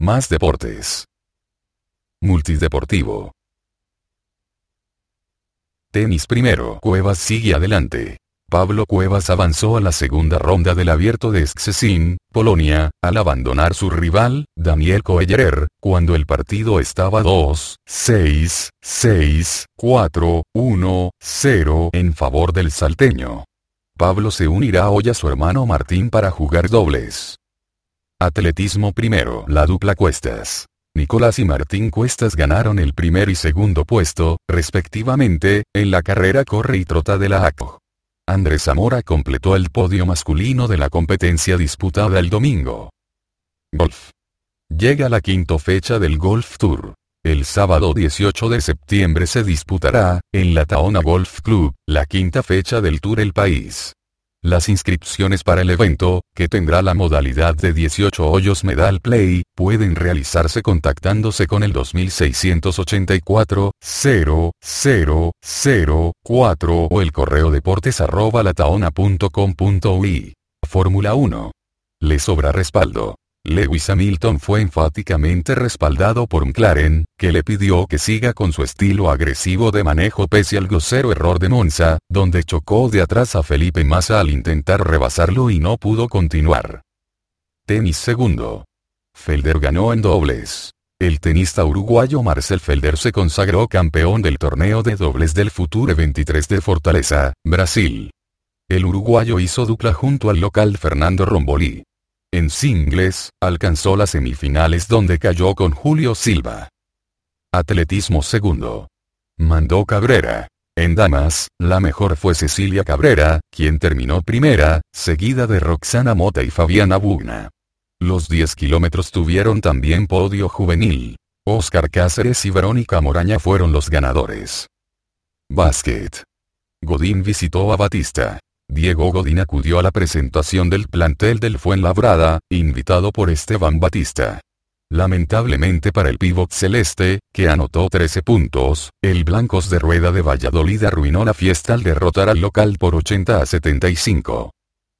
Más deportes. Multideportivo. Tenis primero. Cuevas sigue adelante. Pablo Cuevas avanzó a la segunda ronda del Abierto de Szczecin, Polonia, al abandonar su rival, Daniel Coellerer, cuando el partido estaba 2-6, 6-4, 1-0 en favor del salteño. Pablo se unirá hoy a su hermano Martín para jugar dobles. Atletismo primero. La dupla Cuestas. Nicolás y Martín Cuestas ganaron el primer y segundo puesto, respectivamente, en la carrera corre y trota de la ACO. Andrés Zamora completó el podio masculino de la competencia disputada el domingo. Golf. Llega la quinta fecha del Golf Tour. El sábado 18 de septiembre se disputará, en la Taona Golf Club, la quinta fecha del Tour El País. Las inscripciones para el evento, que tendrá la modalidad de 18 hoyos medal play, pueden realizarse contactándose con el 2684-0004 o el correo deportes@lataona.com.ui. Fórmula 1. Le sobra respaldo. Lewis Hamilton fue enfáticamente respaldado por McLaren, que le pidió que siga con su estilo agresivo de manejo pese al grosero error de Monza, donde chocó de atrás a Felipe Massa al intentar rebasarlo y no pudo continuar. Tenis segundo. Felder ganó en dobles. El tenista uruguayo Marcel Felder se consagró campeón del torneo de dobles del Future 23 de Fortaleza, Brasil. El uruguayo hizo dupla junto al local Fernando Romboli. En singles, alcanzó las semifinales donde cayó con Julio Silva. Atletismo segundo. Mandó Cabrera. En damas, la mejor fue Cecilia Cabrera, quien terminó primera, seguida de Roxana Mota y Fabiana Bugna. Los 10 kilómetros tuvieron también podio juvenil. Oscar Cáceres y Verónica Moraña fueron los ganadores. Básquet. Godín visitó a Batista. Diego Godín acudió a la presentación del plantel del Fuenlabrada, invitado por Esteban Batista. Lamentablemente para el pívot celeste, que anotó 13 puntos, el Blancos de Rueda de Valladolid arruinó la fiesta al derrotar al local por 80-75.